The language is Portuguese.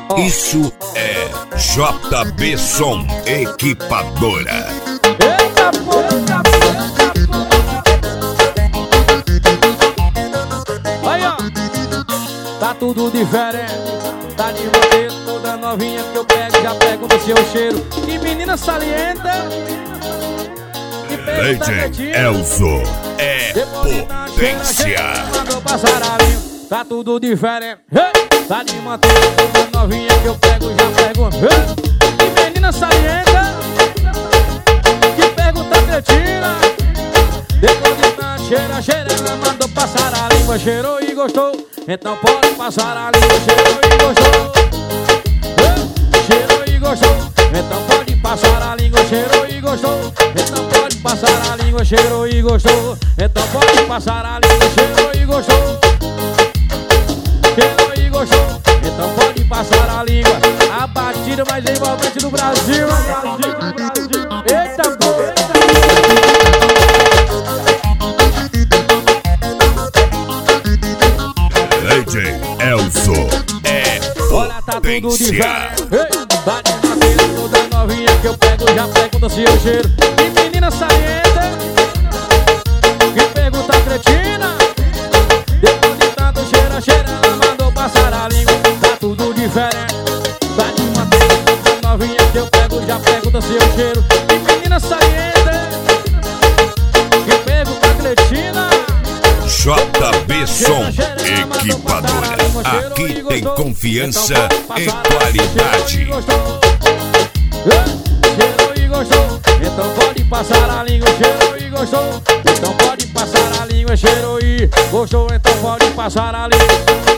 Isso é JB Som Equipadora. Eita porra! Aí ó, tá tudo diferente. Tá de modelo, toda novinha que eu pego, já pego no seu cheiro. Que menina salienta. Que Legend Elzo é potência. Mandou passar a linha. Tá tudo diferente. Tá de manteiga, toda novinha que eu pego, já pego. Que menina salienta. Que pergunta cretina. Depois de tanto cheira, ela mandou passar a língua. Cheirou e gostou, então pode passar a língua. Cheirou e gostou. Cheirou e gostou, então pode passar a língua. Cheirou e gostou, então pode passar a língua. Cheirou e gostou, então pode passar a língua. Cheirou e gostou. Cheirou e gostou, então pode passar a língua. A batida mais envolvente do Brasil. Eita porra! Legend Elzo é Olha, tá tudo potência. diferente. Tá de madeira, toda novinha que eu pego, já pego do seu cheiro. Que menina salienta. Que pergunta cretina. Depois de tanto cheira, ela mandou passar a língua. Tá tudo diferente. Tá de madeira, toda novinha que eu pego, já pego do seu cheiro. Que menina salienta. Que pergunta cretina. JB Som Equipadora. Aqui tem confiança e qualidade. Cheirou e gostou, então pode passar a língua. Cheirou e gostou, então pode passar a língua. Cheirou e gostou, então pode passar a língua.